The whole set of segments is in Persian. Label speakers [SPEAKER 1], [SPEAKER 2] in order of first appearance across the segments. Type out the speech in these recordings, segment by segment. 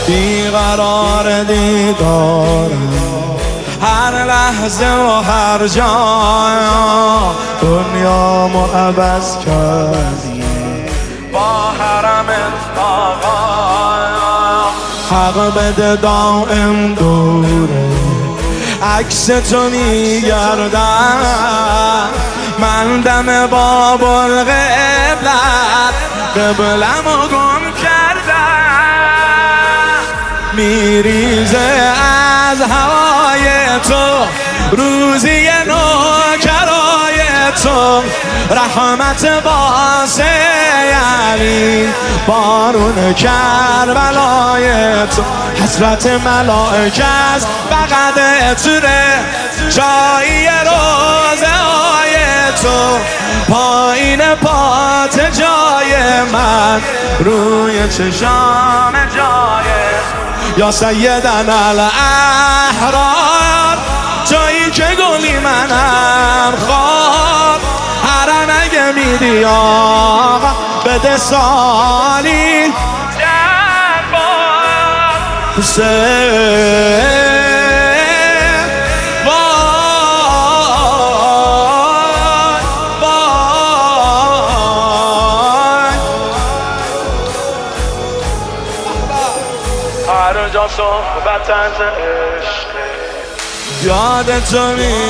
[SPEAKER 1] بیقرار دیدارم هر لحظه و هر جا، دنیامو عوض کردی با حرمت آقا. حق بده دائم دوره عکس تو میگردم، من دم باب القبلت قبلمو گم کردم. میریزه از هوای تو روزی نوکرای تو، رحمت واسه یعنی بارون کربلای تو. حسرت ملائکه است بغد توره جایی روزه های تو، پایین پات جای من روی چشام جای یا سیدنا الاحرار، جایی که گلی منم خواب. هرم اگه میدی آقا بده سالی در بار حسین. هر جا صحبت از عشق یاد تو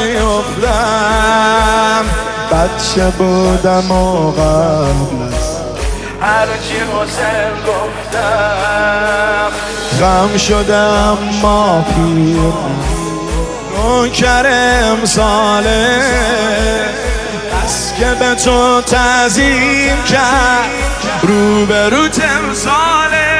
[SPEAKER 1] میافتم، بچه بودم و قبل از هرچی حسین گفتم غم شدم ما پیر نوکر امساله، بس که به تو تعظیم کرد روبرو تمثاله.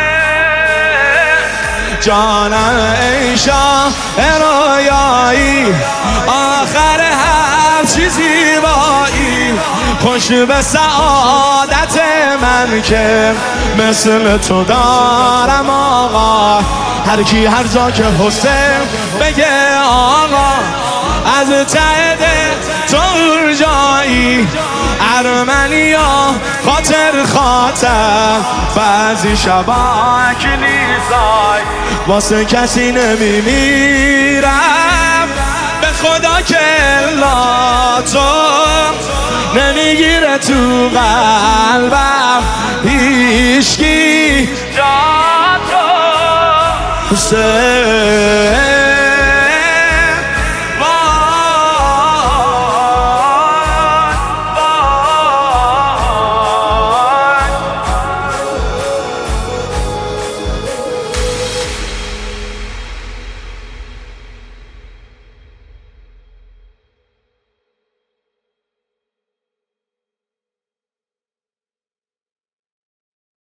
[SPEAKER 1] جانم ای شاه رویایی آخر هر چیزی زیبایی، خوش به سعادت من که مثل تو دارم آقا. هر کی هر جا که حسین بگه آقا، از ته دل تو جایی ارمنیا خاطر خاطر. بعضی شبا کلیسای واسه کسی نمیمیرم، به خدا که الا تو نمیگیره تو قلبم هیچکی جا تو حسین.